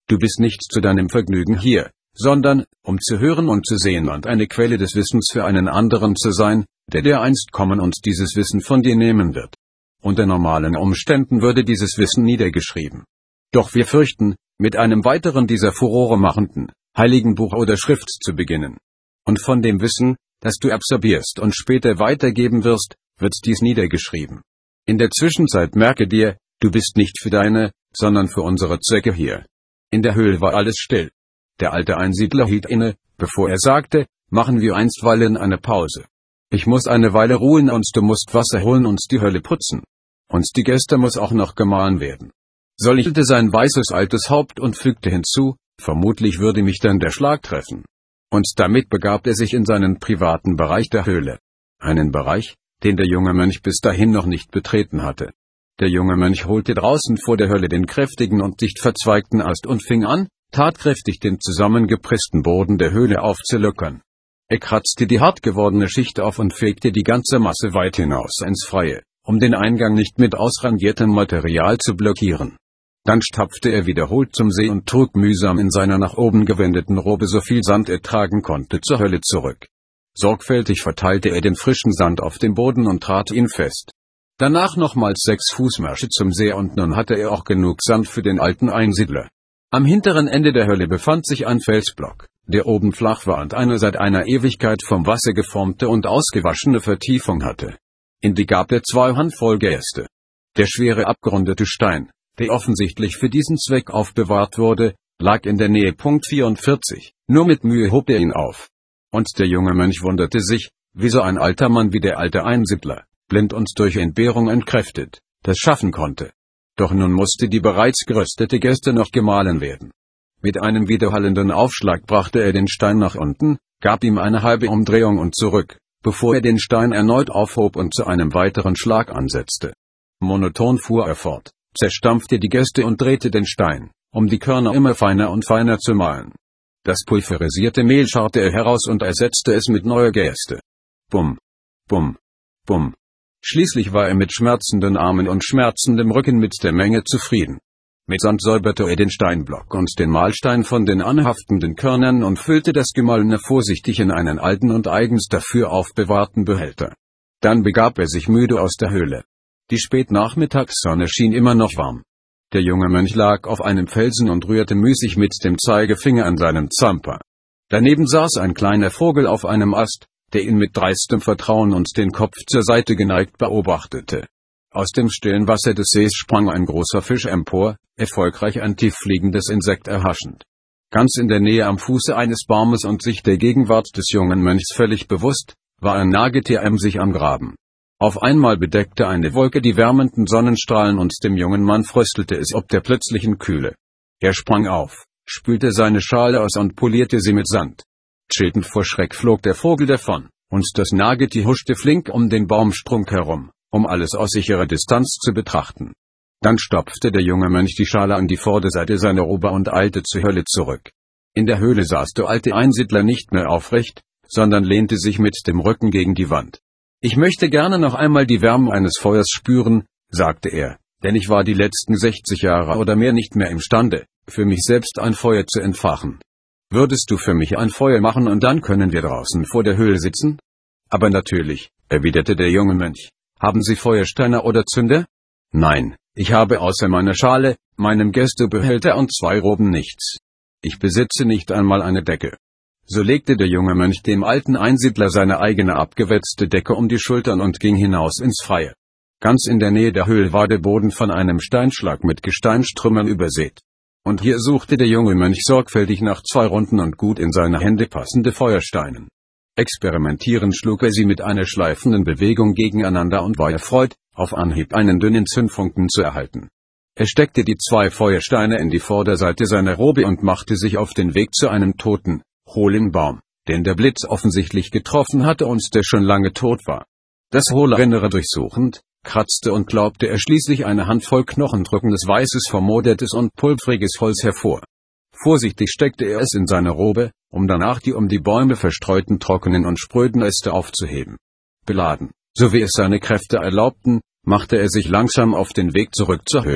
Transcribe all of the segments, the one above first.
Du bist nicht zu deinem Vergnügen hier, sondern, um zu hören und zu sehen und eine Quelle des Wissens für einen anderen zu sein, der dereinst kommen und dieses Wissen von dir nehmen wird. Unter normalen Umständen würde dieses Wissen niedergeschrieben. Doch wir fürchten, mit einem weiteren dieser Furore machenden, heiligen Buch oder Schrift zu beginnen. Und von dem Wissen, das du absorbierst und später weitergeben wirst, wird dies niedergeschrieben. In der Zwischenzeit merke dir, du bist nicht für deine, sondern für unsere Zwecke hier. In der Höhle war alles still. Der alte Einsiedler hielt inne, bevor er sagte, machen wir einstweilen eine Pause. Ich muss eine Weile ruhen und du musst Wasser holen und die Hölle putzen. Und die Gäste muss auch noch gemahlen werden. Sollte sein weißes altes Haupt und fügte hinzu, vermutlich würde mich dann der Schlag treffen. Und damit begab er sich in seinen privaten Bereich der Höhle. Einen Bereich, den der junge Mönch bis dahin noch nicht betreten hatte. Der junge Mönch holte draußen vor der Höhle den kräftigen und dicht verzweigten Ast und fing an, tatkräftig den zusammengepressten Boden der Höhle aufzulockern. Er kratzte die hart gewordene Schicht auf und fegte die ganze Masse weit hinaus ins Freie, um den Eingang nicht mit ausrangiertem Material zu blockieren. Dann stapfte er wiederholt zum See und trug mühsam in seiner nach oben gewendeten Robe so viel Sand er tragen konnte zur Hölle zurück. Sorgfältig verteilte er den frischen Sand auf dem Boden und trat ihn fest. Danach nochmals 6 Fußmärsche zum See und nun hatte er auch genug Sand für den alten Einsiedler. Am hinteren Ende der Hölle befand sich ein Felsblock, der oben flach war und eine seit einer Ewigkeit vom Wasser geformte und ausgewaschene Vertiefung hatte. In die gab er 2 Handvoll Gerste. Der schwere abgerundete Stein, der offensichtlich für diesen Zweck aufbewahrt wurde, lag in der Nähe. Punkt 44. Nur mit Mühe hob er ihn auf. Und der junge Mönch wunderte sich, wie so ein alter Mann wie der alte Einsiedler, blind und durch Entbehrung entkräftet, das schaffen konnte. Doch nun musste die bereits geröstete Gerste noch gemahlen werden. Mit einem widerhallenden Aufschlag brachte er den Stein nach unten, gab ihm eine halbe Umdrehung und zurück, bevor er den Stein erneut aufhob und zu einem weiteren Schlag ansetzte. Monoton fuhr er fort, zerstampfte die Gerste und drehte den Stein, um die Körner immer feiner und feiner zu mahlen. Das pulverisierte Mehl scharrte er heraus und ersetzte es mit neuer Gerste. Bumm, bumm, bumm. Schließlich war er mit schmerzenden Armen und schmerzendem Rücken mit der Menge zufrieden. Mit Sand säuberte er den Steinblock und den Mahlstein von den anhaftenden Körnern und füllte das Gemahlene vorsichtig in einen alten und eigens dafür aufbewahrten Behälter. Dann begab er sich müde aus der Höhle. Die Spätnachmittagssonne schien immer noch warm. Der junge Mönch lag auf einem Felsen und rührte müßig mit dem Zeigefinger an seinem Zamper. Daneben saß ein kleiner Vogel auf einem Ast, der ihn mit dreistem Vertrauen und den Kopf zur Seite geneigt beobachtete. Aus dem stillen Wasser des Sees sprang ein großer Fisch empor, erfolgreich ein tieffliegendes Insekt erhaschend. Ganz in der Nähe am Fuße eines Baumes und sich der Gegenwart des jungen Mönchs völlig bewusst, war ein Nagetier emsig am Graben. Auf einmal bedeckte eine Wolke die wärmenden Sonnenstrahlen und dem jungen Mann fröstelte es ob der plötzlichen Kühle. Er sprang auf, spülte seine Schale aus und polierte sie mit Sand. Tschiltend vor Schreck flog der Vogel davon, und das Nagetier huschte flink um den Baumstrunk herum, um alles aus sicherer Distanz zu betrachten. Dann stopfte der junge Mönch die Schale an die Vorderseite seiner Robe und eilte zur Höhle zurück. In der Höhle saß der alte Einsiedler nicht mehr aufrecht, sondern lehnte sich mit dem Rücken gegen die Wand. »Ich möchte gerne noch einmal die Wärme eines Feuers spüren«, sagte er, »denn ich war die letzten 60 Jahre oder mehr nicht mehr imstande, für mich selbst ein Feuer zu entfachen. Würdest du für mich ein Feuer machen und dann können wir draußen vor der Höhle sitzen?« »Aber natürlich«, erwiderte der junge Mönch. »Haben Sie Feuersteiner oder Zünder?« »Nein, ich habe außer meiner Schale, meinem Gerstebehälter und 2 Roben nichts. Ich besitze nicht einmal eine Decke.« So legte der junge Mönch dem alten Einsiedler seine eigene abgewetzte Decke um die Schultern und ging hinaus ins Freie. Ganz in der Nähe der Höhle war der Boden von einem Steinschlag mit Gesteinstrümmern übersät. Und hier suchte der junge Mönch sorgfältig nach 2 runden und gut in seine Hände passende Feuersteinen. Experimentierend schlug er sie mit einer schleifenden Bewegung gegeneinander und war erfreut, auf Anhieb einen dünnen Zündfunken zu erhalten. Er steckte die 2 Feuersteine in die Vorderseite seiner Robe und machte sich auf den Weg zu einem toten, hohlen Baum, den der Blitz offensichtlich getroffen hatte und der schon lange tot war. Das hohle Innere durchsuchend, kratzte und glaubte er schließlich eine Handvoll knochendrückendes weißes, vermodertes und pulvriges Holz hervor. Vorsichtig steckte er es in seine Robe, um danach die um die Bäume verstreuten trockenen und spröden Äste aufzuheben. Beladen, so wie es seine Kräfte erlaubten, machte er sich langsam auf den Weg zurück zur Höhle,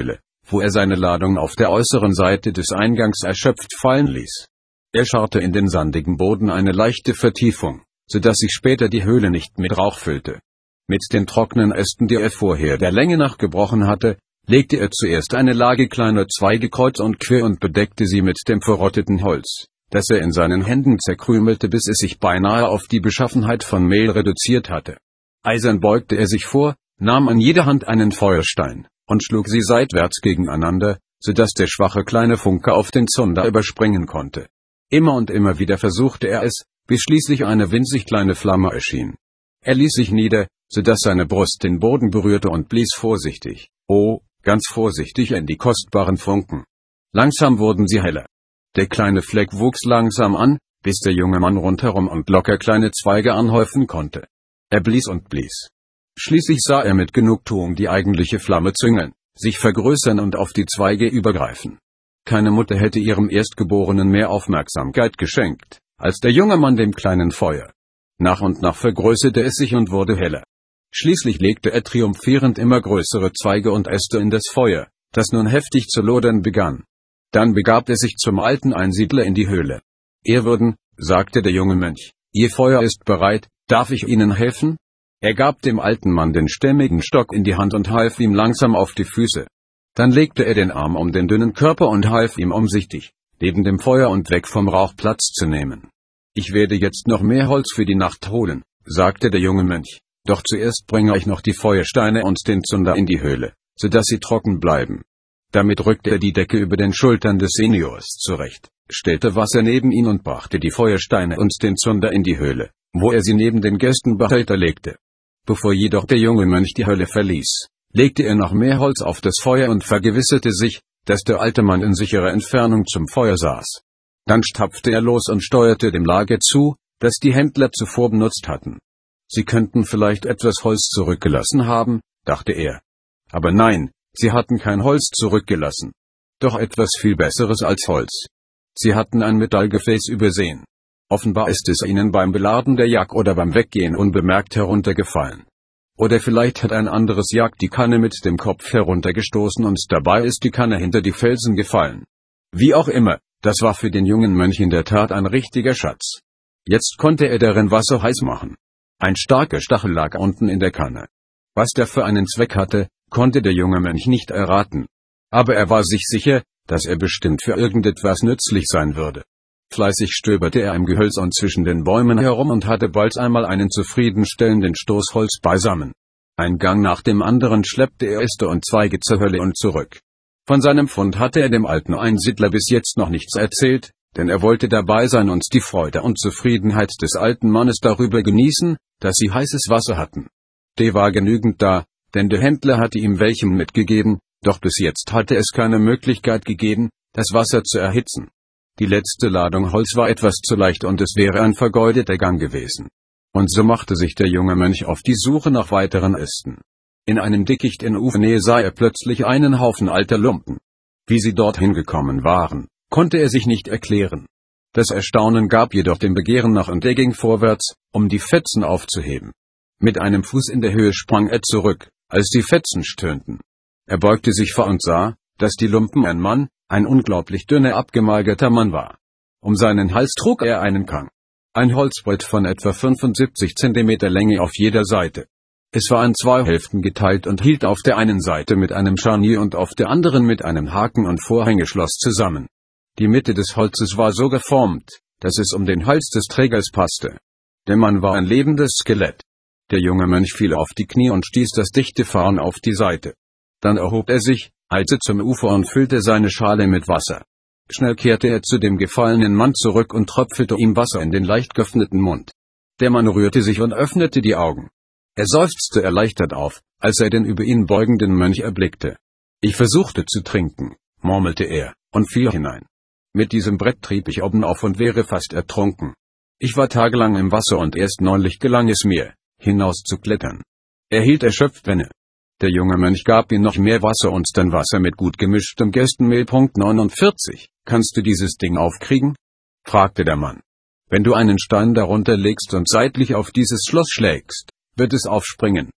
wo er seine Ladung auf der äußeren Seite des Eingangs erschöpft fallen ließ. Er scharrte in den sandigen Boden eine leichte Vertiefung, so dass sich später die Höhle nicht mit Rauch füllte. Mit den trockenen Ästen, die er vorher der Länge nach gebrochen hatte, legte er zuerst eine Lage kleiner Zweige kreuz und quer und bedeckte sie mit dem verrotteten Holz, das er in seinen Händen zerkrümelte, bis es sich beinahe auf die Beschaffenheit von Mehl reduziert hatte. Eisern beugte er sich vor, nahm an jeder Hand einen Feuerstein und schlug sie seitwärts gegeneinander, so dass der schwache kleine Funke auf den Zunder überspringen konnte. Immer und immer wieder versuchte er es, bis schließlich eine winzig kleine Flamme erschien. Er ließ sich nieder, so dass seine Brust den Boden berührte und blies vorsichtig, ganz vorsichtig in die kostbaren Funken. Langsam wurden sie heller. Der kleine Fleck wuchs langsam an, bis der junge Mann rundherum und locker kleine Zweige anhäufen konnte. Er blies und blies. Schließlich sah er mit Genugtuung die eigentliche Flamme züngeln, sich vergrößern und auf die Zweige übergreifen. Keine Mutter hätte ihrem Erstgeborenen mehr Aufmerksamkeit geschenkt, als der junge Mann dem kleinen Feuer. Nach und nach vergrößerte es sich und wurde heller. Schließlich legte er triumphierend immer größere Zweige und Äste in das Feuer, das nun heftig zu lodern begann. Dann begab er sich zum alten Einsiedler in die Höhle. Ehrwürden, sagte der junge Mönch, Ihr Feuer ist bereit, darf ich Ihnen helfen? Er gab dem alten Mann den stämmigen Stock in die Hand und half ihm langsam auf die Füße. Dann legte er den Arm um den dünnen Körper und half ihm umsichtig, neben dem Feuer und weg vom Rauch Platz zu nehmen. Ich werde jetzt noch mehr Holz für die Nacht holen, sagte der junge Mönch, doch zuerst bringe ich noch die Feuersteine und den Zunder in die Höhle, so dass sie trocken bleiben. Damit rückte er die Decke über den Schultern des Seniors zurecht, stellte Wasser neben ihn und brachte die Feuersteine und den Zunder in die Höhle, wo er sie neben den Gerstenbehälter legte. Bevor jedoch der junge Mönch die Höhle verließ, legte er noch mehr Holz auf das Feuer und vergewisserte sich, dass der alte Mann in sicherer Entfernung zum Feuer saß. Dann stapfte er los und steuerte dem Lager zu, das die Händler zuvor benutzt hatten. Sie könnten vielleicht etwas Holz zurückgelassen haben, dachte er. Aber nein, sie hatten kein Holz zurückgelassen. Doch etwas viel Besseres als Holz. Sie hatten ein Metallgefäß übersehen. Offenbar ist es ihnen beim Beladen der Jagd oder beim Weggehen unbemerkt heruntergefallen. Oder vielleicht hat ein anderes Jagd die Kanne mit dem Kopf heruntergestoßen und dabei ist die Kanne hinter die Felsen gefallen. Wie auch immer, das war für den jungen Mönch in der Tat ein richtiger Schatz. Jetzt konnte er darin Wasser heiß machen. Ein starker Stachel lag unten in der Kanne. Was der für einen Zweck hatte, konnte der junge Mönch nicht erraten. Aber er war sich sicher, dass er bestimmt für irgendetwas nützlich sein würde. Fleißig stöberte er im Gehölz und zwischen den Bäumen herum und hatte bald einmal einen zufriedenstellenden Stoß Holz beisammen. Ein Gang nach dem anderen schleppte er Äste und Zweige zur Höhle und zurück. Von seinem Fund hatte er dem alten Einsiedler bis jetzt noch nichts erzählt, denn er wollte dabei sein und die Freude und Zufriedenheit des alten Mannes darüber genießen, dass sie heißes Wasser hatten. Der war genügend da, denn der Händler hatte ihm welchem mitgegeben, doch bis jetzt hatte es keine Möglichkeit gegeben, das Wasser zu erhitzen. Die letzte Ladung Holz war etwas zu leicht und es wäre ein vergeudeter Gang gewesen. Und so machte sich der junge Mönch auf die Suche nach weiteren Ästen. In einem Dickicht in Ufernähe sah er plötzlich einen Haufen alter Lumpen. Wie sie dorthin gekommen waren, konnte er sich nicht erklären. Das Erstaunen gab jedoch dem Begehren nach und er ging vorwärts, um die Fetzen aufzuheben. Mit einem Fuß in der Höhe sprang er zurück, als die Fetzen stöhnten. Er beugte sich vor und sah, dass die Lumpen ein Mann, ein unglaublich dünner abgemagerter Mann war. Um seinen Hals trug er einen Kang. Ein Holzbrett von etwa 75 Zentimeter Länge auf jeder Seite. Es war in 2 Hälften geteilt und hielt auf der einen Seite mit einem Scharnier und auf der anderen mit einem Haken und Vorhängeschloss zusammen. Die Mitte des Holzes war so geformt, dass es um den Hals des Trägers passte. Der Mann war ein lebendes Skelett. Der junge Mönch fiel auf die Knie und stieß das dichte Farn auf die Seite. Dann erhob er sich, eilte zum Ufer und füllte seine Schale mit Wasser. Schnell kehrte er zu dem gefallenen Mann zurück und tröpfelte ihm Wasser in den leicht geöffneten Mund. Der Mann rührte sich und öffnete die Augen. Er seufzte erleichtert auf, als er den über ihn beugenden Mönch erblickte. Ich versuchte zu trinken, murmelte er, und fiel hinein. Mit diesem Brett trieb ich oben auf und wäre fast ertrunken. Ich war tagelang im Wasser und erst neulich gelang es mir, hinaus zu klettern. Er hielt erschöpft inne. Der junge Mönch gab ihm noch mehr Wasser und dann Wasser mit gut gemischtem Gerstenmehl. 49. Kannst du dieses Ding aufkriegen? Fragte der Mann. Wenn du einen Stein darunter legst und seitlich auf dieses Schloss schlägst, wird es aufspringen.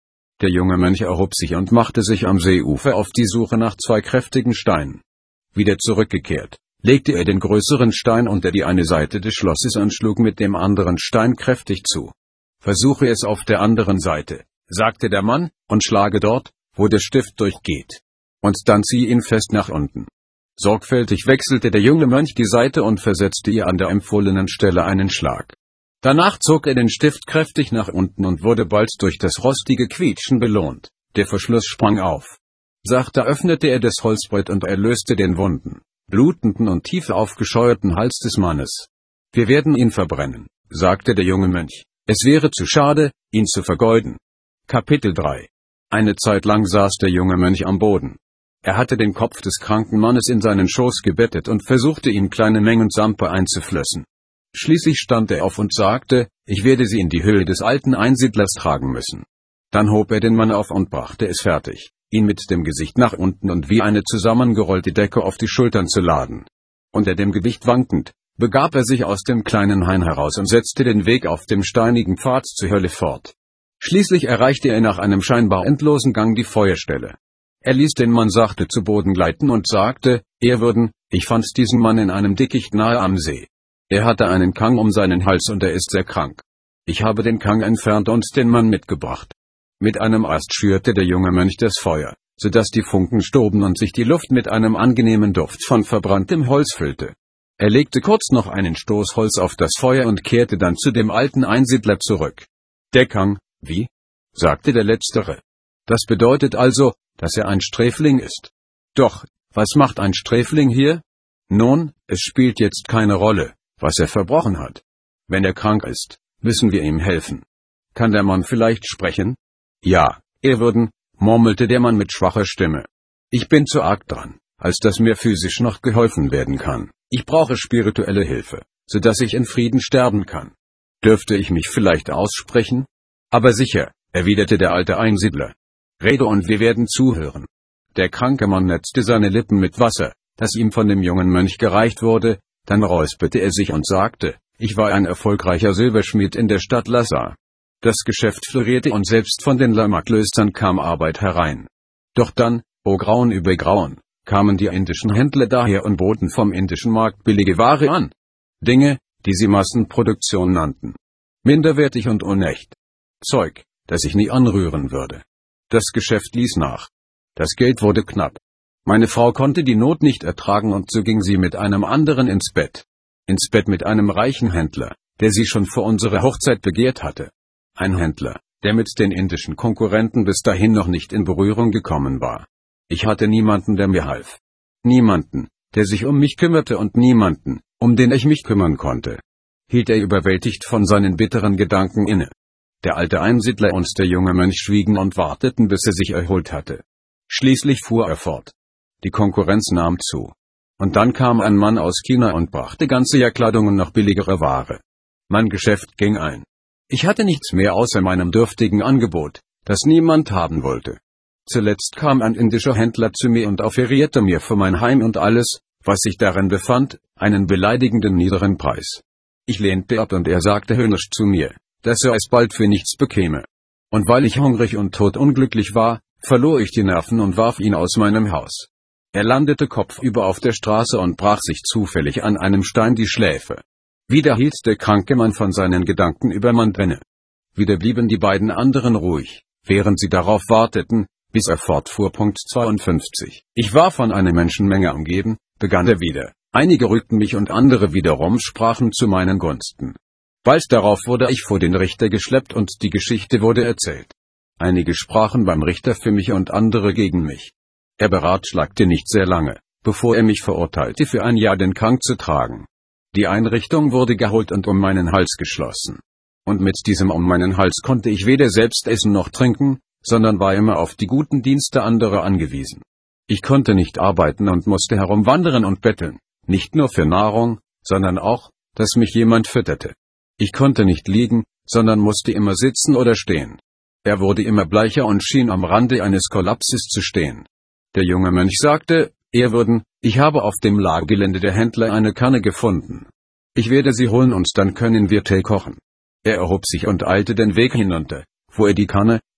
Der junge Mönch erhob sich und machte sich am Seeufer auf die Suche nach 2 kräftigen Steinen. Wieder zurückgekehrt, legte er den größeren Stein unter die eine Seite des Schlosses und schlug mit dem anderen Stein kräftig zu. »Versuche es auf der anderen Seite«, sagte der Mann, »und schlage dort, wo der Stift durchgeht. Und dann ziehe ihn fest nach unten.« Sorgfältig wechselte der junge Mönch die Seite und versetzte ihr an der empfohlenen Stelle einen Schlag. Danach zog er den Stift kräftig nach unten und wurde bald durch das rostige Quietschen belohnt. Der Verschluss sprang auf. Sachte öffnete er das Holzbrett und erlöste den wunden, blutenden und tief aufgescheuerten Hals des Mannes. »Wir werden ihn verbrennen«, sagte der junge Mönch. »Es wäre zu schade, ihn zu vergeuden.« Kapitel 3. Eine Zeit lang saß der junge Mönch am Boden. Er hatte den Kopf des kranken Mannes in seinen Schoß gebettet und versuchte ihm kleine Mengen Sampe einzuflößen. Schließlich stand er auf und sagte, »Ich werde sie in die Höhle des alten Einsiedlers tragen müssen.« Dann hob er den Mann auf und brachte es fertig, ihn mit dem Gesicht nach unten und wie eine zusammengerollte Decke auf die Schultern zu laden. Unter dem Gewicht wankend, begab er sich aus dem kleinen Hain heraus und setzte den Weg auf dem steinigen Pfad zur Hölle fort. Schließlich erreichte er nach einem scheinbar endlosen Gang die Feuerstelle. Er ließ den Mann sachte zu Boden gleiten und sagte, »Ehrwürden, ich fand diesen Mann in einem Dickicht nahe am See. Er hatte einen Kang um seinen Hals und er ist sehr krank. Ich habe den Kang entfernt und den Mann mitgebracht.« Mit einem Ast schürte der junge Mönch das Feuer, so dass die Funken stoben und sich die Luft mit einem angenehmen Duft von verbranntem Holz füllte. Er legte kurz noch einen Stoß Holz auf das Feuer und kehrte dann zu dem alten Einsiedler zurück. »Der Kang, wie?« sagte der Letztere. »Das bedeutet also, dass er ein Sträfling ist.« »Doch, was macht ein Sträfling hier?« »Nun, es spielt jetzt keine Rolle, was er verbrochen hat. Wenn er krank ist, müssen wir ihm helfen. Kann der Mann vielleicht sprechen?« »Ja, Ehrwürden«, murmelte der Mann mit schwacher Stimme. »Ich bin zu arg dran, als dass mir physisch noch geholfen werden kann. Ich brauche spirituelle Hilfe, so dass ich in Frieden sterben kann. Dürfte ich mich vielleicht aussprechen?« »Aber sicher«, erwiderte der alte Einsiedler. »Rede und wir werden zuhören.« Der kranke Mann netzte seine Lippen mit Wasser, das ihm von dem jungen Mönch gereicht wurde, dann räusperte er sich und sagte, »Ich war ein erfolgreicher Silberschmied in der Stadt Lhasa. Das Geschäft florierte und selbst von den Lama-Klöstern kam Arbeit herein. Doch dann, o Grauen über Grauen, kamen die indischen Händler daher und boten vom indischen Markt billige Ware an. Dinge, die sie Massenproduktion nannten. Minderwertig und unecht. Zeug, das ich nie anrühren würde. Das Geschäft ließ nach. Das Geld wurde knapp. Meine Frau konnte die Not nicht ertragen und so ging sie mit einem anderen ins Bett. Ins Bett mit einem reichen Händler, der sie schon vor unserer Hochzeit begehrt hatte. Ein Händler, der mit den indischen Konkurrenten bis dahin noch nicht in Berührung gekommen war. Ich hatte niemanden, der mir half. Niemanden, der sich um mich kümmerte und niemanden, um den ich mich kümmern konnte. Hielt er überwältigt von seinen bitteren Gedanken inne. Der alte Einsiedler und der junge Mönch schwiegen und warteten, bis er sich erholt hatte. Schließlich fuhr er fort. Die Konkurrenz nahm zu. Und dann kam ein Mann aus China und brachte ganze Jahrkleidung und noch billigere Ware. Mein Geschäft ging ein. Ich hatte nichts mehr außer meinem dürftigen Angebot, das niemand haben wollte. Zuletzt kam ein indischer Händler zu mir und offerierte mir für mein Heim und alles, was sich darin befand, einen beleidigenden niederen Preis. Ich lehnte ab und er sagte höhnisch zu mir, dass er es bald für nichts bekäme. Und weil ich hungrig und todunglücklich war, verlor ich die Nerven und warf ihn aus meinem Haus. Er landete kopfüber auf der Straße und brach sich zufällig an einem Stein die Schläfe. Wieder hielt der kranke Mann von seinen Gedanken übermannt inne. Wieder blieben die beiden anderen ruhig, während sie darauf warteten, bis er fortfuhr. 52. Ich war von einer Menschenmenge umgeben, begann er wieder. Einige rügten mich und andere wiederum sprachen zu meinen Gunsten. Bald darauf wurde ich vor den Richter geschleppt und die Geschichte wurde erzählt. Einige sprachen beim Richter für mich und andere gegen mich. Er beratschlagte nicht sehr lange, bevor er mich verurteilte, für ein Jahr den Krank zu tragen. Die Einrichtung wurde geholt und um meinen Hals geschlossen. Und mit diesem um meinen Hals konnte ich weder selbst essen noch trinken, sondern war immer auf die guten Dienste anderer angewiesen. Ich konnte nicht arbeiten und musste herumwandern und betteln, nicht nur für Nahrung, sondern auch, dass mich jemand fütterte. Ich konnte nicht liegen, sondern musste immer sitzen oder stehen. Er wurde immer bleicher und schien am Rande eines Kollapses zu stehen. Der junge Mönch sagte, Ehrwürden, ich habe auf dem Lagergelände der Händler eine Kanne gefunden. Ich werde sie holen und dann können wir Tee kochen. Er erhob sich und eilte den Weg hinunter, wo er die Kanne,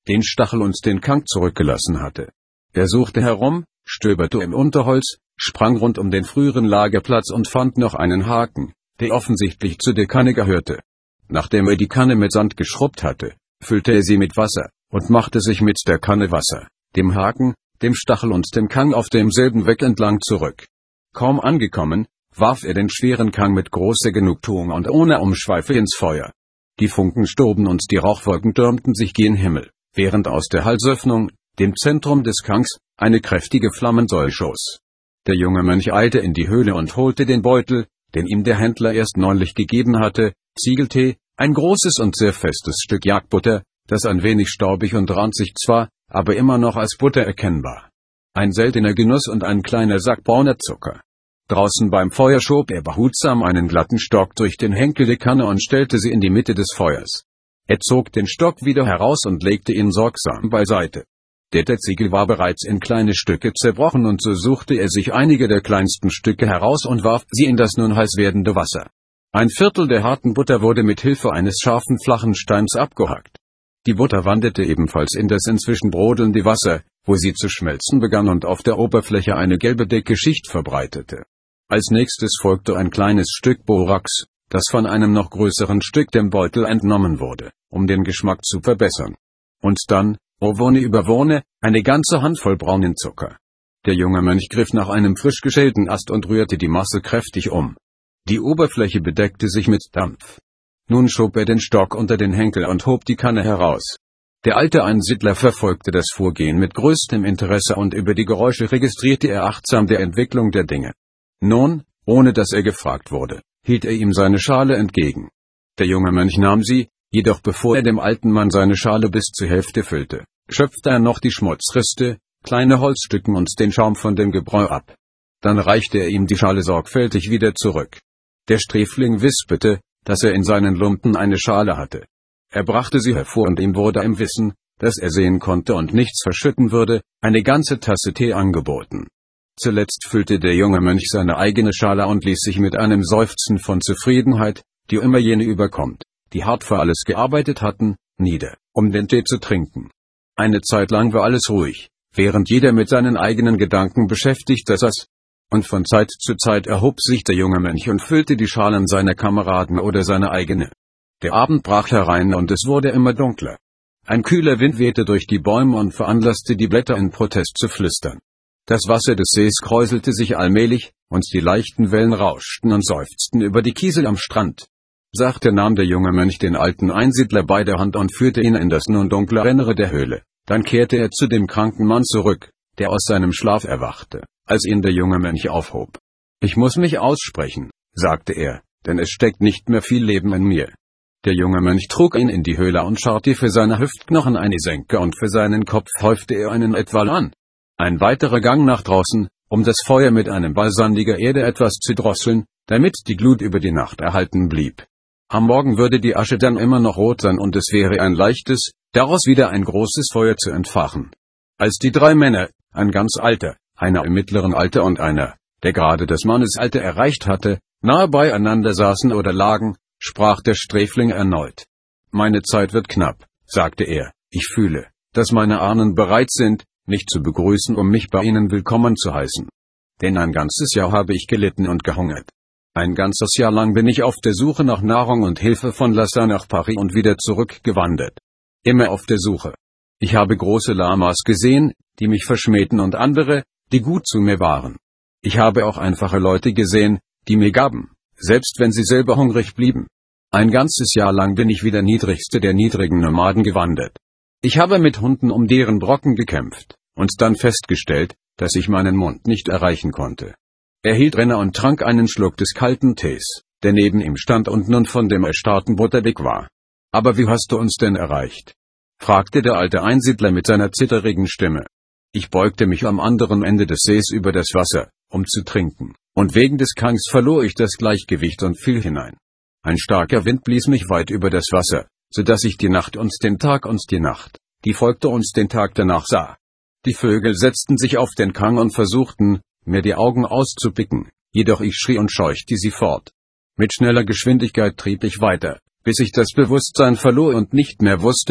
den Stachel und den Kang zurückgelassen hatte. Er suchte herum, stöberte im Unterholz, sprang rund um den früheren Lagerplatz und fand noch einen Haken, der offensichtlich zu der Kanne gehörte. Nachdem er die Kanne mit Sand geschrubbt hatte, füllte er sie mit Wasser und machte sich mit der Kanne Wasser, dem Haken, dem Stachel und dem Kang auf demselben Weg entlang zurück. Kaum angekommen, warf er den schweren Kang mit großer Genugtuung und ohne Umschweife ins Feuer. Die Funken stoben und die Rauchwolken türmten sich gen Himmel, während aus der Halsöffnung, dem Zentrum des Kangs, eine kräftige Flammensäule schoss. Der junge Mönch eilte in die Höhle und holte den Beutel, den ihm der Händler erst neulich gegeben hatte, Ziegeltee, ein großes und sehr festes Stück Jagdbutter, das ein wenig staubig und ranzig zwar, aber immer noch als Butter erkennbar. Ein seltener Genuss und ein kleiner Sack brauner Zucker. Draußen beim Feuer schob er behutsam einen glatten Stock durch den Henkel der Kanne und stellte sie in die Mitte des Feuers. Er zog den Stock wieder heraus und legte ihn sorgsam beiseite. Der Ziegel war bereits in kleine Stücke zerbrochen und so suchte er sich einige der kleinsten Stücke heraus und warf sie in das nun heiß werdende Wasser. Ein Viertel der harten Butter wurde mit Hilfe eines scharfen flachen Steins abgehackt. Die Butter wanderte ebenfalls in das inzwischen brodelnde Wasser, wo sie zu schmelzen begann und auf der Oberfläche eine gelbe dicke Schicht verbreitete. Als nächstes folgte ein kleines Stück Borax, das von einem noch größeren Stück dem Beutel entnommen wurde, um den Geschmack zu verbessern. Und dann, o Wone über Wone, eine ganze Handvoll braunen Zucker. Der junge Mönch griff nach einem frisch geschälten Ast und rührte die Masse kräftig um. Die Oberfläche bedeckte sich mit Dampf. Nun schob er den Stock unter den Henkel und hob die Kanne heraus. Der alte Einsiedler verfolgte das Vorgehen mit größtem Interesse und über die Geräusche registrierte er achtsam die Entwicklung der Dinge. Nun, ohne dass er gefragt wurde, hielt er ihm seine Schale entgegen. Der junge Mönch nahm sie, jedoch bevor er dem alten Mann seine Schale bis zur Hälfte füllte, schöpfte er noch die Schmutzreste, kleine Holzstücken und den Schaum von dem Gebräu ab. Dann reichte er ihm die Schale sorgfältig wieder zurück. Der Sträfling wisspete, dass er in seinen Lumpen eine Schale hatte. Er brachte sie hervor und ihm wurde im Wissen, dass er sehen konnte und nichts verschütten würde, eine ganze Tasse Tee angeboten. Zuletzt füllte der junge Mönch seine eigene Schale und ließ sich mit einem Seufzen von Zufriedenheit, die immer jene überkommt, die hart für alles gearbeitet hatten, nieder, um den Tee zu trinken. Eine Zeit lang war alles ruhig, während jeder mit seinen eigenen Gedanken beschäftigt saß. Und von Zeit zu Zeit erhob sich der junge Mönch und füllte die Schalen seiner Kameraden oder seine eigene. Der Abend brach herein und es wurde immer dunkler. Ein kühler Wind wehte durch die Bäume und veranlasste die Blätter in Protest zu flüstern. Das Wasser des Sees kräuselte sich allmählich, und die leichten Wellen rauschten und seufzten über die Kiesel am Strand. Sachte nahm der junge Mönch den alten Einsiedler bei der Hand und führte ihn in das nun dunklere Innere der Höhle. Dann kehrte er zu dem kranken Mann zurück, der aus seinem Schlaf erwachte, als ihn der junge Mönch aufhob. »Ich muss mich aussprechen«, sagte er, »denn es steckt nicht mehr viel Leben in mir.« Der junge Mönch trug ihn in die Höhle und scharrte für seine Hüftknochen eine Senke und für seinen Kopf häufte er einen Etwal an. Ein weiterer Gang nach draußen, um das Feuer mit einem Ball sandiger Erde etwas zu drosseln, damit die Glut über die Nacht erhalten blieb. Am Morgen würde die Asche dann immer noch rot sein und es wäre ein leichtes, daraus wieder ein großes Feuer zu entfachen. Als die drei Männer, ein ganz alter, einer im mittleren Alter und einer, der gerade das Mannesalter erreicht hatte, nahe beieinander saßen oder lagen, sprach der Sträfling erneut. »Meine Zeit wird knapp«, sagte er, »ich fühle, dass meine Ahnen bereit sind, mich zu begrüßen, um mich bei ihnen willkommen zu heißen. Denn ein ganzes Jahr habe ich gelitten und gehungert. Ein ganzes Jahr lang bin ich auf der Suche nach Nahrung und Hilfe von Lhasa nach Paris und wieder zurückgewandert. Immer auf der Suche. Ich habe große Lamas gesehen, die mich verschmähten und andere, die gut zu mir waren. Ich habe auch einfache Leute gesehen, die mir gaben, selbst wenn sie selber hungrig blieben. Ein ganzes Jahr lang bin ich wie der niedrigste der niedrigen Nomaden gewandert. Ich habe mit Hunden um deren Brocken gekämpft, und dann festgestellt, dass ich meinen Mund nicht erreichen konnte. Er hielt Renner und trank einen Schluck des kalten Tees, der neben ihm stand und nun von dem erstarrten Butter dick war. »Aber wie hast du uns denn erreicht?« fragte der alte Einsiedler mit seiner zitterigen Stimme. Ich beugte mich am anderen Ende des Sees über das Wasser, um zu trinken, und wegen des Kangs verlor ich das Gleichgewicht und fiel hinein. Ein starker Wind blies mich weit über das Wasser, so dass ich die Nacht und den Tag und die Nacht, die folgte uns den Tag danach sah. Die Vögel setzten sich auf den Kang und versuchten, mir die Augen auszupicken, jedoch ich schrie und scheuchte sie fort. Mit schneller Geschwindigkeit trieb ich weiter, bis ich das Bewusstsein verlor und nicht mehr wusste,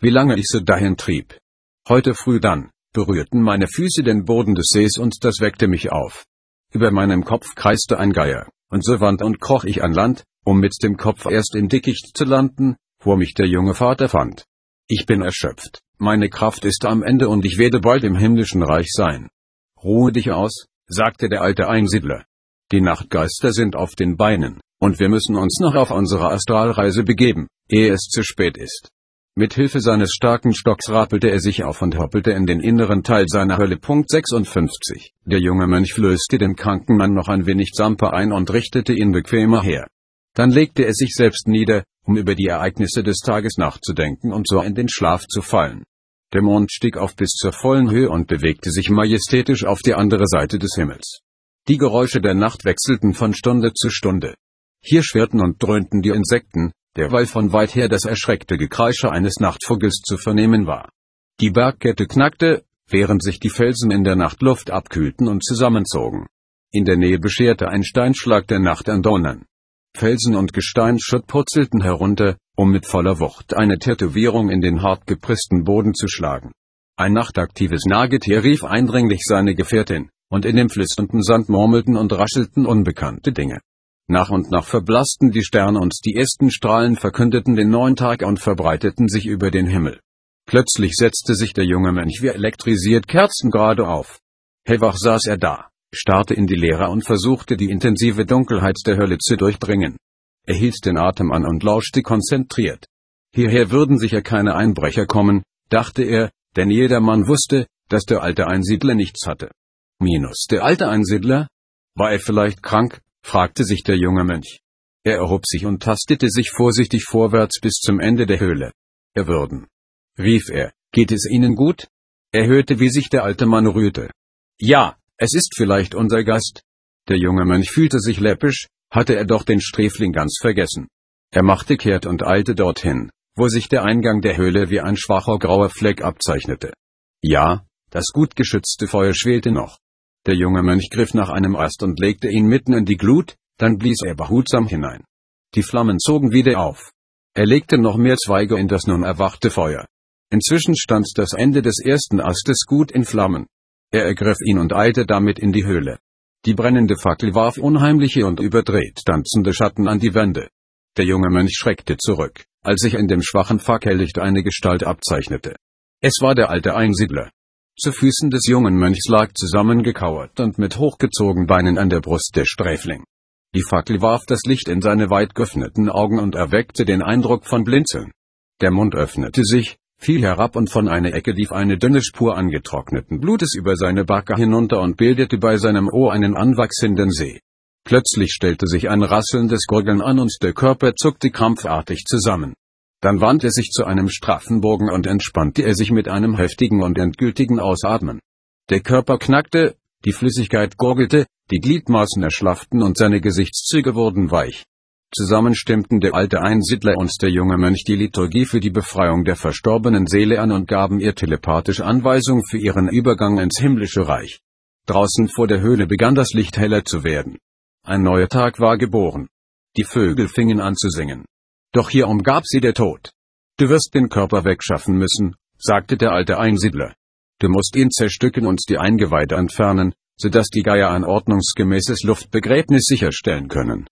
wie lange ich so dahin trieb. Heute früh dann berührten meine Füße den Boden des Sees und das weckte mich auf. Über meinem Kopf kreiste ein Geier, und so wand und kroch ich an Land, um mit dem Kopf erst im Dickicht zu landen, wo mich der junge Vater fand. Ich bin erschöpft, meine Kraft ist am Ende und ich werde bald im himmlischen Reich sein. Ruhe dich aus, sagte der alte Einsiedler. Die Nachtgeister sind auf den Beinen, und wir müssen uns noch auf unsere Astralreise begeben, ehe es zu spät ist. Mit Hilfe seines starken Stocks rappelte er sich auf und hoppelte in den inneren Teil seiner Hölle. 56. Der junge Mönch flößte dem kranken Mann noch ein wenig Zampe ein und richtete ihn bequemer her. Dann legte er sich selbst nieder, um über die Ereignisse des Tages nachzudenken und so in den Schlaf zu fallen. Der Mond stieg auf bis zur vollen Höhe und bewegte sich majestätisch auf die andere Seite des Himmels. Die Geräusche der Nacht wechselten von Stunde zu Stunde. Hier schwirrten und dröhnten die Insekten, derweil von weit her das erschreckte Gekreische eines Nachtvogels zu vernehmen war. Die Bergkette knackte, während sich die Felsen in der Nachtluft abkühlten und zusammenzogen. In der Nähe bescherte ein Steinschlag der Nacht ein Donnern. Felsen und Gesteinsschutt purzelten herunter, um mit voller Wucht eine Tätowierung in den hart gepressten Boden zu schlagen. Ein nachtaktives Nagetier rief eindringlich seine Gefährtin, und in dem flüsternden Sand murmelten und raschelten unbekannte Dinge. Nach und nach verblassten die Sterne und die ersten Strahlen verkündeten den neuen Tag und verbreiteten sich über den Himmel. Plötzlich setzte sich der junge Mönch wie elektrisiert kerzengerade auf. Hellwach saß er da, starrte in die Leere und versuchte die intensive Dunkelheit der Hölle zu durchdringen. Er hielt den Atem an und lauschte konzentriert. Hierher würden sicher keine Einbrecher kommen, dachte er, denn jedermann wusste, dass der alte Einsiedler nichts hatte. Der alte Einsiedler? War er vielleicht krank? Fragte sich der junge Mönch. Er erhob sich und tastete sich vorsichtig vorwärts bis zum Ende der Höhle. Rief er, geht es Ihnen gut? Er hörte, wie sich der alte Mann rührte. Ja, es ist vielleicht unser Gast. Der junge Mönch fühlte sich läppisch, hatte er doch den Sträfling ganz vergessen. Er machte kehrt und eilte dorthin, wo sich der Eingang der Höhle wie ein schwacher grauer Fleck abzeichnete. Ja, das gut geschützte Feuer schwelte noch. Der junge Mönch griff nach einem Ast und legte ihn mitten in die Glut, dann blies er behutsam hinein. Die Flammen zogen wieder auf. Er legte noch mehr Zweige in das nun erwachte Feuer. Inzwischen stand das Ende des ersten Astes gut in Flammen. Er ergriff ihn und eilte damit in die Höhle. Die brennende Fackel warf unheimliche und überdreht tanzende Schatten an die Wände. Der junge Mönch schreckte zurück, als sich in dem schwachen Fackellicht eine Gestalt abzeichnete. Es war der alte Einsiedler. Zu Füßen des jungen Mönchs lag zusammengekauert und mit hochgezogenen Beinen an der Brust der Sträfling. Die Fackel warf das Licht in seine weit geöffneten Augen und erweckte den Eindruck von Blinzeln. Der Mund öffnete sich, fiel herab und von einer Ecke lief eine dünne Spur angetrockneten Blutes über seine Backe hinunter und bildete bei seinem Ohr einen anwachsenden See. Plötzlich stellte sich ein rasselndes Gurgeln an und der Körper zuckte krampfartig zusammen. Dann wandte er sich zu einem straffen Bogen und entspannte er sich mit einem heftigen und endgültigen Ausatmen. Der Körper knackte, die Flüssigkeit gurgelte, die Gliedmaßen erschlafften und seine Gesichtszüge wurden weich. Zusammen stimmten der alte Einsiedler und der junge Mönch die Liturgie für die Befreiung der verstorbenen Seele an und gaben ihr telepathisch Anweisung für ihren Übergang ins himmlische Reich. Draußen vor der Höhle begann das Licht heller zu werden. Ein neuer Tag war geboren. Die Vögel fingen an zu singen. Doch hier umgab sie der Tod. Du wirst den Körper wegschaffen müssen, sagte der alte Einsiedler. Du musst ihn zerstückeln und die Eingeweide entfernen, sodass die Geier ein ordnungsgemäßes Luftbegräbnis sicherstellen können.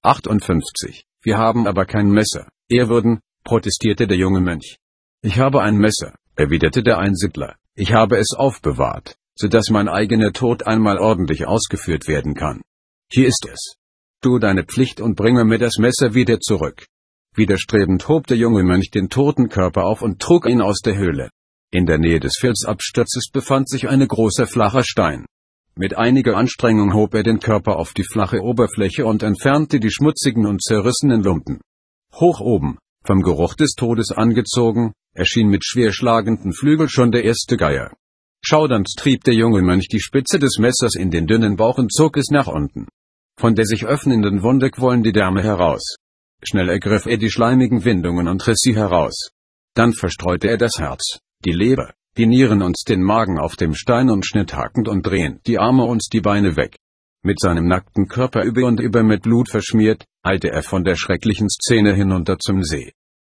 58. Wir haben aber kein Messer, Ehrwürden, protestierte der junge Mönch. Ich habe ein Messer, erwiderte der Einsiedler. Ich habe es aufbewahrt, sodass mein eigener Tod einmal ordentlich ausgeführt werden kann. Hier ist es. Tu deine Pflicht und bringe mir das Messer wieder zurück. Widerstrebend hob der junge Mönch den toten Körper auf und trug ihn aus der Höhle. In der Nähe des Felsabsturzes befand sich ein großer flacher Stein. Mit einiger Anstrengung hob er den Körper auf die flache Oberfläche und entfernte die schmutzigen und zerrissenen Lumpen. Hoch oben, vom Geruch des Todes angezogen, erschien mit schwer schlagenden Flügeln schon der erste Geier. Schaudernd trieb der junge Mönch die Spitze des Messers in den dünnen Bauch und zog es nach unten. Von der sich öffnenden Wunde quollen die Därme heraus. Schnell ergriff er die schleimigen Windungen und riss sie heraus. Dann verstreute er das Herz, die Leber, die Nieren und den Magen auf dem Stein und schnitt hackend und drehend die Arme und die Beine weg. Mit seinem nackten Körper über und über mit Blut verschmiert, eilte er von der schrecklichen Szene hinunter zum See.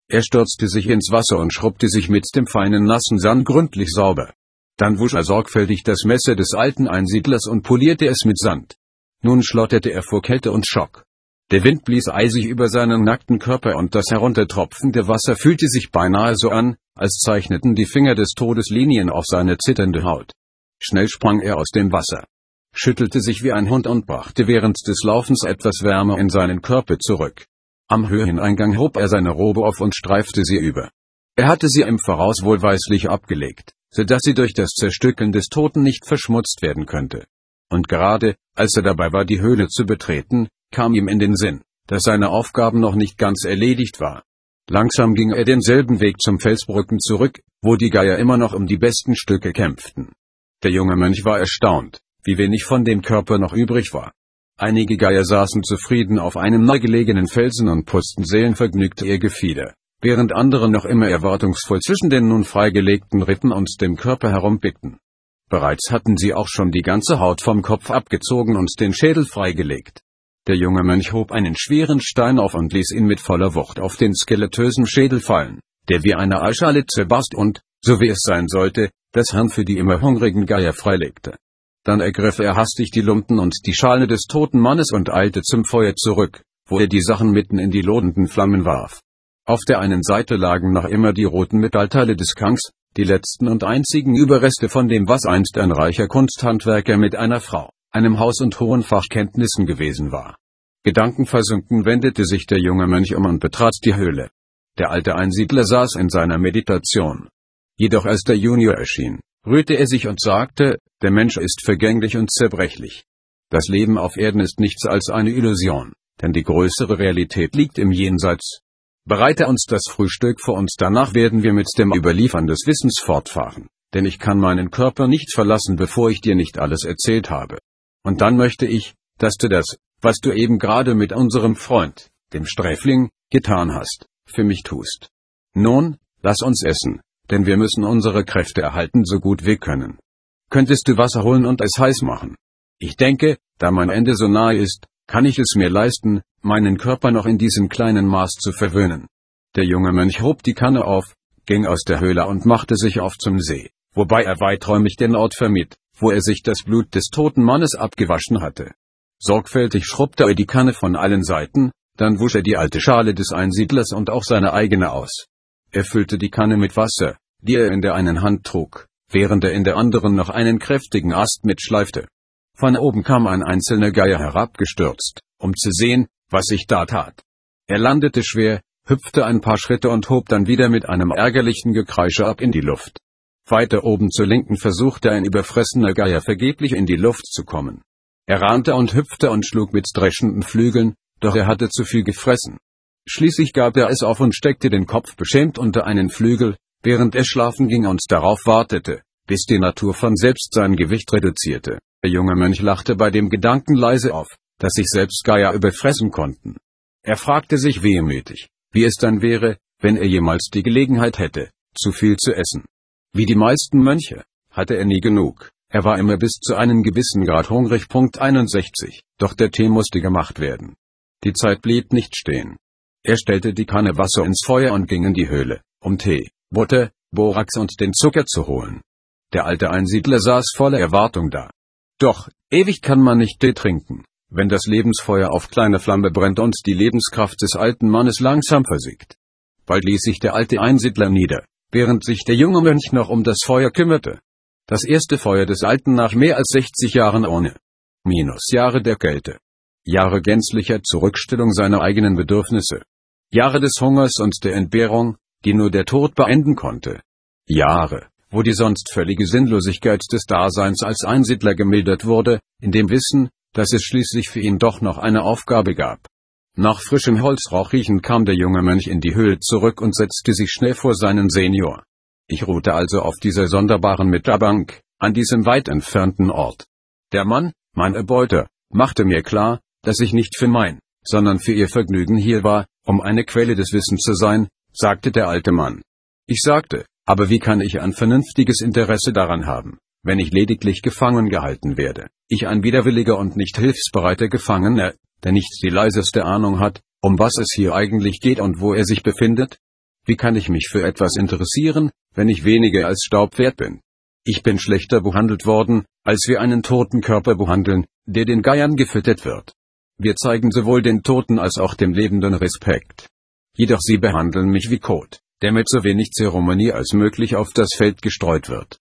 Er stürzte sich ins Wasser und schrubbte sich mit dem feinen nassen Sand gründlich sauber. Dann wusch er sorgfältig das Messer des alten Einsiedlers und polierte es mit Sand. Nun schlotterte er vor Kälte und Schock. Der Wind blies eisig über seinen nackten Körper und das heruntertropfende Wasser fühlte sich beinahe so an, als zeichneten die Finger des Todes Linien auf seine zitternde Haut. Schnell sprang er aus dem Wasser, schüttelte sich wie ein Hund und brachte während des Laufens etwas Wärme in seinen Körper zurück. Am Höheneingang hob er seine Robe auf und streifte sie über. Er hatte sie im Voraus wohlweislich abgelegt, so dass sie durch das Zerstückeln des Toten nicht verschmutzt werden könnte. Und gerade, als er dabei war, die Höhle zu betreten, kam ihm in den Sinn, dass seine Aufgabe noch nicht ganz erledigt war. Langsam ging er denselben Weg zum Felsbrücken zurück, wo die Geier immer noch um die besten Stücke kämpften. Der junge Mönch war erstaunt, wie wenig von dem Körper noch übrig war. Einige Geier saßen zufrieden auf einem nahegelegenen Felsen und putzten seelenvergnügt ihr Gefieder, während andere noch immer erwartungsvoll zwischen den nun freigelegten Rippen und dem Körper herumpickten. Bereits hatten sie auch schon die ganze Haut vom Kopf abgezogen und den Schädel freigelegt. Der junge Mönch hob einen schweren Stein auf und ließ ihn mit voller Wucht auf den skeletösen Schädel fallen, der wie eine Eierschale zerbarst und, so wie es sein sollte, das Hirn für die immer hungrigen Geier freilegte. Dann ergriff er hastig die Lumpen und die Schale des toten Mannes und eilte zum Feuer zurück, wo er die Sachen mitten in die lodenden Flammen warf. Auf der einen Seite lagen noch immer die roten Metallteile des Kangs, die letzten und einzigen Überreste von dem, was einst ein reicher Kunsthandwerker mit einer Frau, einem Haus und hohen Fachkenntnissen gewesen war. Gedankenversunken wendete sich der junge Mönch um und betrat die Höhle. Der alte Einsiedler saß in seiner Meditation. Jedoch als der Junior erschien, rührte er sich und sagte, der Mensch ist vergänglich und zerbrechlich. Das Leben auf Erden ist nichts als eine Illusion, denn die größere Realität liegt im Jenseits. Bereite uns das Frühstück vor und danach werden wir mit dem Überliefern des Wissens fortfahren, denn ich kann meinen Körper nicht verlassen, bevor ich dir nicht alles erzählt habe. Und dann möchte ich, dass du das, was du eben gerade mit unserem Freund, dem Sträfling, getan hast, für mich tust. Nun, lass uns essen, denn wir müssen unsere Kräfte erhalten, so gut wir können. Könntest du Wasser holen und es heiß machen? Ich denke, da mein Ende so nahe ist, kann ich es mir leisten, meinen Körper noch in diesem kleinen Maß zu verwöhnen. Der junge Mönch hob die Kanne auf, ging aus der Höhle und machte sich auf zum See, wobei er weiträumig den Ort vermied, wo er sich das Blut des toten Mannes abgewaschen hatte. Sorgfältig schrubbte er die Kanne von allen Seiten, dann wusch er die alte Schale des Einsiedlers und auch seine eigene aus. Er füllte die Kanne mit Wasser, die er in der einen Hand trug, während er in der anderen noch einen kräftigen Ast mitschleifte. Von oben kam ein einzelner Geier herabgestürzt, um zu sehen, was sich da tat. Er landete schwer, hüpfte ein paar Schritte und hob dann wieder mit einem ärgerlichen Gekreische ab in die Luft. Weiter oben zur Linken versuchte ein überfressener Geier vergeblich in die Luft zu kommen. Er rannte und hüpfte und schlug mit dreschenden Flügeln, doch er hatte zu viel gefressen. Schließlich gab er es auf und steckte den Kopf beschämt unter einen Flügel, während er schlafen ging und darauf wartete, bis die Natur von selbst sein Gewicht reduzierte. Der junge Mönch lachte bei dem Gedanken leise auf, dass sich selbst Geier überfressen konnten. Er fragte sich wehmütig, wie es dann wäre, wenn er jemals die Gelegenheit hätte, zu viel zu essen. Wie die meisten Mönche, hatte er nie genug. Er war immer bis zu einem gewissen Grad hungrig. 61. Doch der Tee musste gemacht werden. Die Zeit blieb nicht stehen. Er stellte die Kanne Wasser ins Feuer und ging in die Höhle, um Tee, Butter, Borax und den Zucker zu holen. Der alte Einsiedler saß voller Erwartung da. Doch, ewig kann man nicht Tee trinken, wenn das Lebensfeuer auf kleiner Flamme brennt und die Lebenskraft des alten Mannes langsam versiegt. Bald ließ sich der alte Einsiedler nieder, während sich der junge Mönch noch um das Feuer kümmerte. Das erste Feuer des Alten nach mehr als 60 Jahren ohne Jahre der Kälte. Jahre gänzlicher Zurückstellung seiner eigenen Bedürfnisse. Jahre des Hungers und der Entbehrung, die nur der Tod beenden konnte. Jahre, wo die sonst völlige Sinnlosigkeit des Daseins als Einsiedler gemildert wurde, in dem Wissen, dass es schließlich für ihn doch noch eine Aufgabe gab. Nach frischem Holzrauch riechend kam der junge Mönch in die Höhle zurück und setzte sich schnell vor seinen Senior. Ich ruhte also auf dieser sonderbaren Mitterbank, an diesem weit entfernten Ort. Der Mann, mein Erbeuter, machte mir klar, dass ich nicht für mein, sondern für ihr Vergnügen hier war, um eine Quelle des Wissens zu sein, sagte der alte Mann. Ich sagte, aber wie kann ich ein vernünftiges Interesse daran haben, wenn ich lediglich gefangen gehalten werde, ich ein widerwilliger und nicht hilfsbereiter Gefangener, der nicht die leiseste Ahnung hat, um was es hier eigentlich geht und wo er sich befindet? Wie kann ich mich für etwas interessieren, wenn ich weniger als Staub wert bin? Ich bin schlechter behandelt worden, als wir einen toten Körper behandeln, der den Geiern gefüttert wird. Wir zeigen sowohl den Toten als auch dem Lebenden Respekt. Jedoch sie behandeln mich wie Kot, der mit so wenig Zeremonie als möglich auf das Feld gestreut wird.